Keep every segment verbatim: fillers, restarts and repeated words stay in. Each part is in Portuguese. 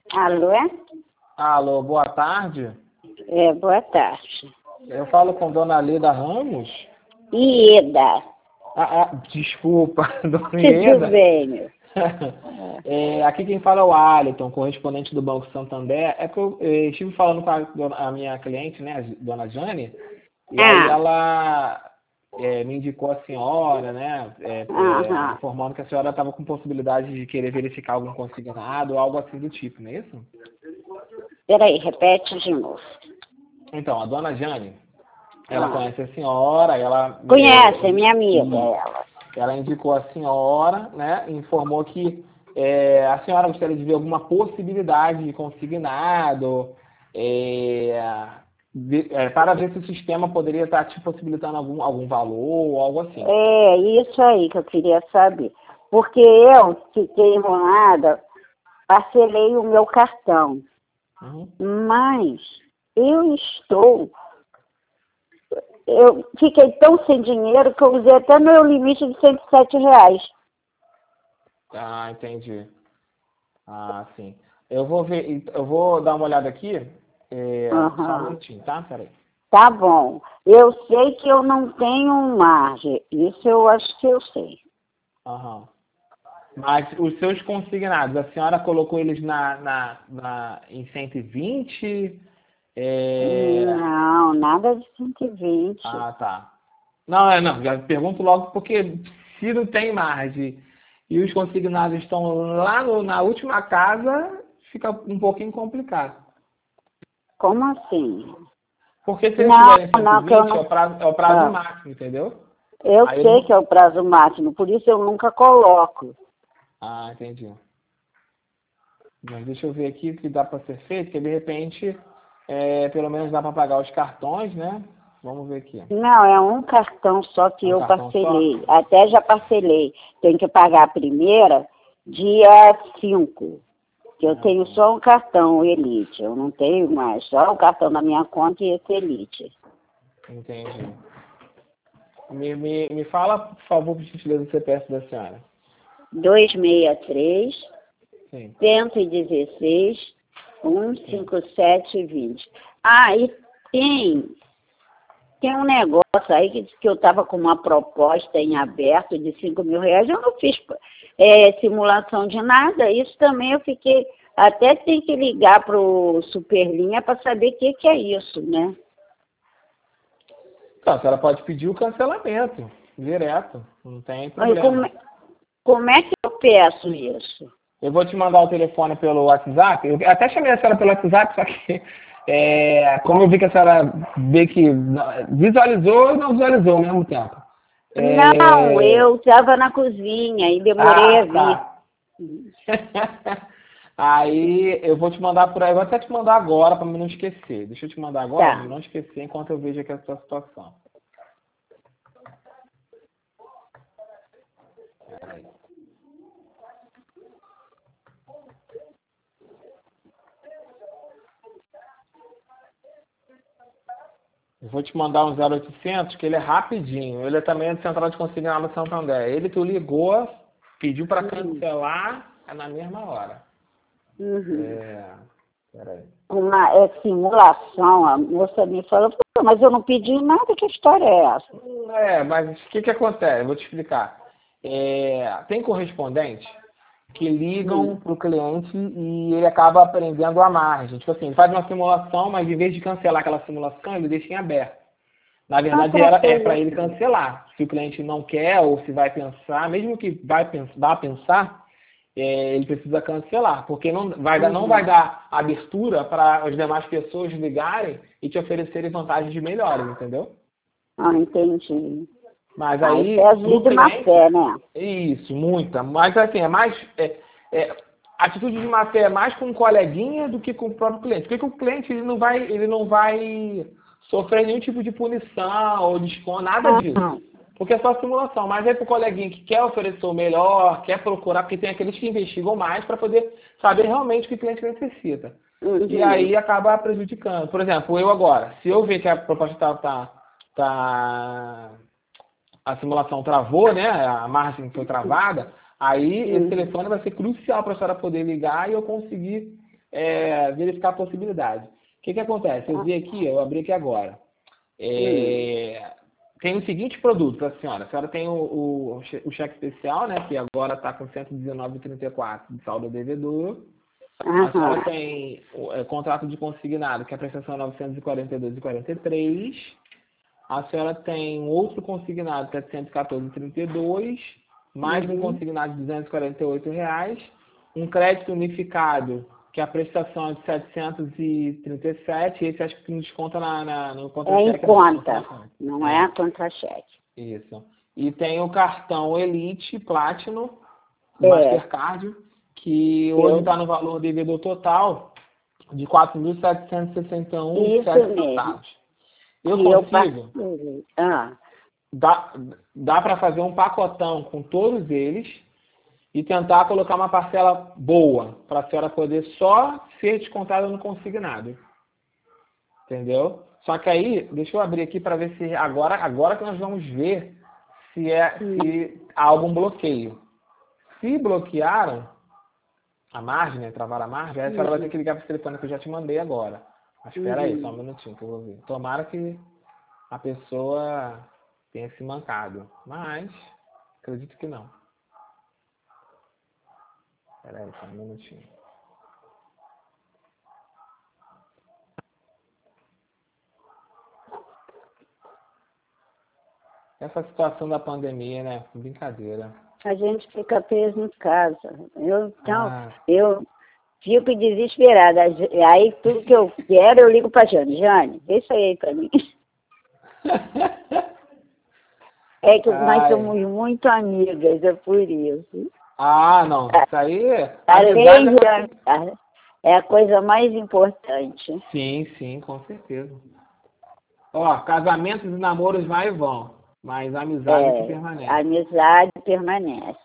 Alô? Alô, boa tarde. É, boa tarde. Eu falo com Dona Leda Ramos. Ieda. Ah, ah, desculpa, Dona Tudo Ieda. bem, meu. É, aqui quem fala é o Alisson, correspondente do Banco Santander. É que eu, eh, estive falando com a, dona- a minha cliente, né, a Dona Jane, e aí Ah, ela eh, me indicou a senhora, né, eh, eh, aham. informando que a senhora estava com possibilidade de querer verificar algum consignado ou algo assim do tipo, não é isso? Peraí, repete de novo. Então, a Dona Jane, ela Ah. conhece a senhora, ela Conhece, é eh, minha amiga, e ela. ela indicou a senhora, né, e informou que eh, a senhora gostaria de ver alguma possibilidade de consignado, eh, de- eh, para ver se o sistema poderia estar te possibilitando algum, algum valor ou algo assim. É isso aí que eu queria saber. Porque eu fiquei enrolada, parcelei o meu cartão. Uhum. Mas eu estou. Eu fiquei tão sem dinheiro que eu usei até meu limite de cento e sete reais. Ah, entendi. Ah, sim. Eu vou ver, eu vou dar uma olhada aqui, eh, só um Aham. minutinho, tá? Peraí. Tá bom. Eu sei que eu não tenho margem. Isso eu acho que eu sei. Aham. Mas os seus consignados, a senhora colocou eles na, na, na, em cento e vinte? É... Não, nada de cento e vinte. Ah, tá. Não, é, não, já pergunto logo porque se não tem margem e os consignados estão lá no, na última casa, fica um pouquinho complicado. Como assim? Porque se eles Não, tiverem cento e não, que eu vinte é não. o prazo, é o prazo Ah, máximo, entendeu? eu Aí eu sei que não. é o prazo máximo, por isso eu nunca coloco. Ah, entendi. Mas deixa eu ver aqui o que dá para ser feito, que de repente, é, pelo menos dá para pagar os cartões, né? Vamos ver aqui. Não, é um cartão só que É um eu cartão só? parcelei. Até já parcelei. Tenho que pagar a primeira dia cinco. Que eu Ah, tenho tá. só um cartão Elite. Eu não tenho mais. Só o cartão da minha conta e esse Elite. Entendi. Me, me, me fala, por favor, por gentileza, o C P F da senhora. dois seis três, Sim, cento e dezesseis, cento e sim. cinquenta e sete vinte. Ah, e tem, tem um negócio aí que diz que eu estava com uma proposta em aberto de cinco mil reais. Eu não fiz é, simulação de nada. Isso também eu fiquei. Até tem que ligar para o Superlinha para saber o que, que é isso, né? Então, a senhora pode pedir o cancelamento, direto, não tem Aí, problema. como, como é que eu peço isso? Eu vou te mandar o telefone pelo WhatsApp. Eu até chamei a senhora pelo WhatsApp, só que é, como eu vi que a senhora vê que visualizou e não visualizou ao mesmo tempo. Não, É, eu estava na cozinha e demorei a ah, vir. tá. Aí eu vou te mandar por aí, eu vou até te mandar agora para não esquecer. Deixa eu te mandar agora para Tá. não esquecer enquanto eu vejo aqui a sua situação. Peraí. Eu vou te mandar um zero oitocentos, que ele é rapidinho. Ele é também de Central de Consignado no Santander. Ele tu ligou, pediu para Uhum. cancelar, é na mesma hora. Uhum. É, peraí. Uma é, simulação, a moça me falou, "Pô, mas eu não pedi nada, que história é essa?" Hum, É, mas o que que acontece? Eu vou te explicar. É, tem correspondente que ligam Hum. para o cliente e ele acaba aprendendo a margem. Tipo assim, ele faz uma simulação, mas em vez de cancelar aquela simulação, ele deixa em aberto. Na Ah, verdade, para era, é ser para ele isso. cancelar. Se o cliente não quer ou se vai pensar, mesmo que vai pensar, vá pensar, é, ele precisa cancelar, porque não vai, dar, não vai Uhum. dar abertura para as demais pessoas ligarem e te oferecerem vantagens melhores, entendeu? Ah, entendi. Mas Ah, isso aí, é para agir o de má cliente, fé, né? isso, muita. Mas assim, é mais. É, é, atitude de má fé é mais com um coleguinha do que com o próprio cliente. Porque o cliente ele não vai, ele não vai sofrer nenhum tipo de punição ou desconto, nada disso. Ah, Porque é só simulação. Mas é para o coleguinha que quer oferecer o melhor, quer procurar, porque tem aqueles que investigam mais para poder saber realmente o que o cliente necessita. E uhum. aí acaba prejudicando. Por exemplo, eu agora, se eu ver que a proposta está tá, tá a simulação travou, né? A margem foi travada, aí esse Uhum. telefone vai ser crucial para a senhora poder ligar e eu conseguir é, verificar a possibilidade. O que que acontece? Eu vi aqui, eu abri aqui agora. É, hum. Tem os seguintes produtos para a senhora. A senhora tem o, o, o cheque especial, né? Que agora está com cento e dezenove vírgula trinta e quatro de saldo devedor. Uhum. A senhora tem o é, contrato de consignado, que é a prestação é novecentos e quarenta e dois vírgula quarenta e três. A senhora tem outro consignado, setecentos e quatorze vírgula trinta e dois, mais uhum. um consignado de duzentos e quarenta e oito reais, um crédito unificado, que a prestação é de setecentos e trinta e sete, esse acho que não desconta na, na, no contra-cheque. É em conta, não é, é contra-cheque. Isso. E tem o cartão Elite Platinum, é. Mastercard, que hoje está no valor devedor total de quatro mil setecentos e sessenta e um reais e sete centavos. Eu e consigo. Eu... Ah. Dá, dá para fazer um pacotão com todos eles e tentar colocar uma parcela boa para a senhora poder só ser descontada no consignado. Entendeu? Só que aí, deixa eu abrir aqui para ver se agora, agora que nós vamos ver se, é, se há algum bloqueio. Se bloquearam a margem, né, travaram a margem, aí a senhora vai ter que ligar para esse telefone que eu já te mandei agora. Mas espera aí, só um minutinho que eu vou ver. Tomara que a pessoa tenha se mancado, mas acredito que não. Espera aí, só um minutinho. Essa situação da pandemia, né? Brincadeira. A gente fica preso em casa. Eu, então, Ah. eu fico desesperada. Aí tudo que eu quero, eu ligo para a Jane. Jane, vê isso aí para mim. É que nós Ai. somos muito amigas, é por isso. Ah, não. Isso aí... Além de... É, é a coisa mais importante. Sim, sim, com certeza. Ó, casamentos e namoros vai e vão, mas a amizade é, que permanece. A amizade permanece.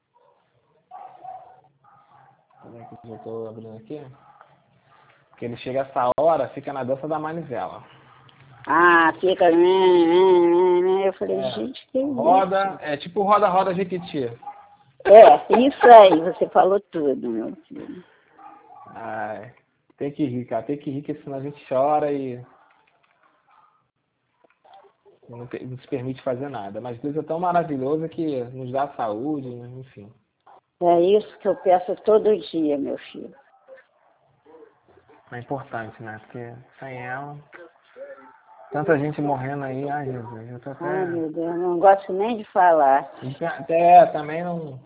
Como é que eu estou abrindo aqui? Porque ele chega essa hora, fica na dança da manivela. Ah, fica... Eu falei, é, gente, que roda, isso? É tipo roda-roda Jequiti. É, isso aí, você falou tudo, meu filho. Ai, tem que rir, cara, tem que rir, porque senão a gente chora e não, não se permite fazer nada. Mas Deus é tão maravilhoso que nos dá saúde, enfim. É isso que eu peço todo dia, meu filho. É importante, né? Porque sem ela... Tanta gente morrendo aí, ai Jesus, eu tô até... Ai, meu Deus, não gosto nem de falar. É, também não...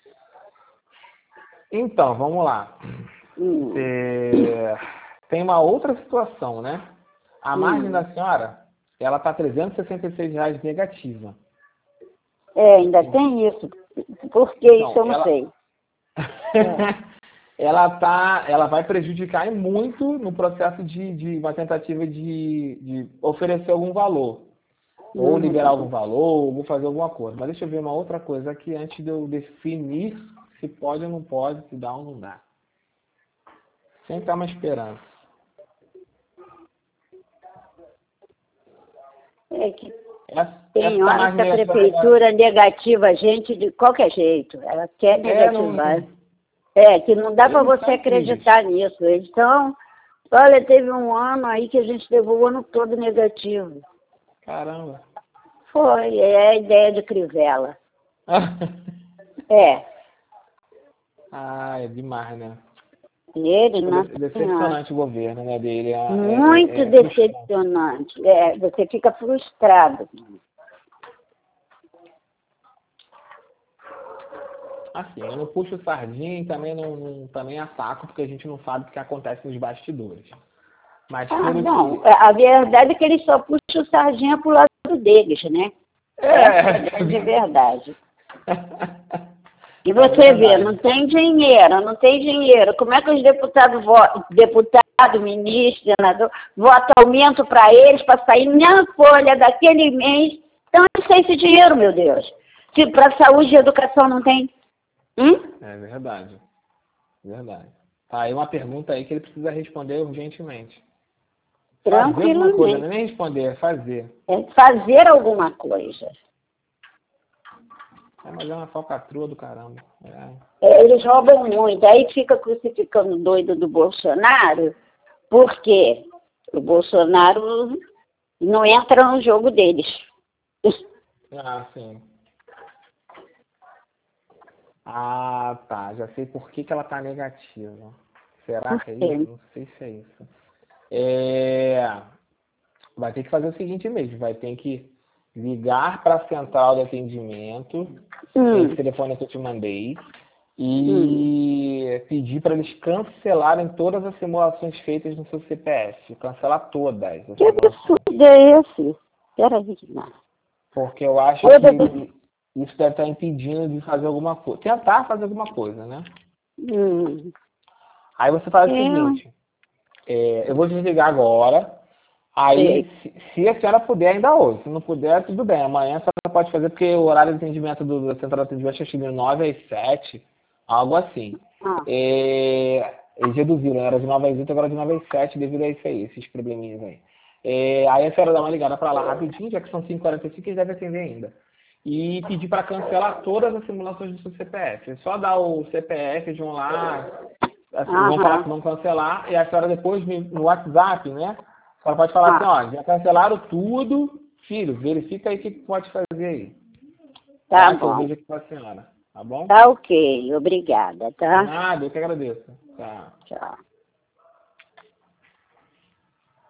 Então, vamos lá. Hum. É... Tem uma outra situação, né? A hum. margem da senhora, ela tá trezentos e sessenta e seis reais negativa. É, ainda Sim. tem isso. Por que então, isso eu não ela... sei. é. Ela, tá, ela vai prejudicar muito no processo de, de uma tentativa de, de oferecer algum valor. Ou Uhum. liberar algum valor, ou fazer alguma coisa. Mas deixa eu ver uma outra coisa aqui antes de eu definir se pode ou não pode, se dá ou não dá. Sempre há uma esperança. É que essa, tem essa hora que a prefeitura negativa a gente de qualquer jeito. Ela quer negativar. É, não... É, que não dá para você acreditar nisso. Então, olha, teve um ano aí que a gente levou o ano todo negativo. Caramba. Foi, é a ideia de Crivella. é. Ah, é demais, né? Ele, não. É decepcionante o governo, né, dele. É, Muito é, é decepcionante. É, você fica frustrado. Assim, eu não puxo sardinha e também não, não também ataco, porque a gente não sabe o que acontece nos bastidores. Mas ah, pelo não. que... A verdade é que eles só puxam sardinha pro lado deles, né? É, é de verdade. E você é vê, não tem dinheiro, não tem dinheiro. Como é que os deputados votam, deputado, ministro, senador, votam aumento para eles, para sair na folha daquele mês? Então, não sei esse dinheiro, meu Deus. Se para saúde e educação não tem. Hum? É verdade. Verdade. Tá aí uma pergunta aí que ele precisa responder urgentemente. Fazer alguma coisa, não é nem responder, é fazer. É fazer alguma coisa. É, mas é uma falcatrua do caramba. É. É, eles roubam muito. Aí fica crucificando doido do Bolsonaro, porque o Bolsonaro não entra no jogo deles. Ah, sim. Ah, tá. Já sei por que, que ela tá negativa. Será que é isso? Não sei se é isso. É... Vai ter que fazer o seguinte mesmo. Vai ter que ligar para a central de atendimento, Hum. esse telefone que eu te mandei, Hum. e pedir para eles cancelarem todas as simulações feitas no seu C P F. Cancelar todas as Que simulações. absurdo é esse? Peraí, não. Porque eu acho Toda... que isso deve estar impedindo de fazer alguma coisa. Tentar fazer alguma coisa, né? Hum. Aí você faz o Eu seguinte, é, eu vou desligar agora, aí sei. se, se a senhora puder ainda hoje, se não puder, tudo bem, amanhã a senhora pode fazer, porque o horário de atendimento do, do central de atendimento é de nove às sete, algo assim. Ah. É, eles reduziram, era de nove às oito, agora de nove às sete, devido a isso aí, esses probleminhas aí. É, aí a senhora dá uma ligada para lá rapidinho, já que são cinco e quarenta e cinco, eles devem atender ainda. E pedir para cancelar todas as simulações do seu C P F. É só dar o C P F de um lá, assim, vão falar que Aham. vão cancelar, e a senhora depois no WhatsApp, né? A senhora pode falar assim, Ah. ó, já cancelaram tudo, filho, verifica aí o que pode fazer aí. Tá Tá? Que eu bom. vejo aqui com a senhora. Tá bom? Tá ok. Obrigada, tá? Nada, eu que agradeço. Tá. Tchau.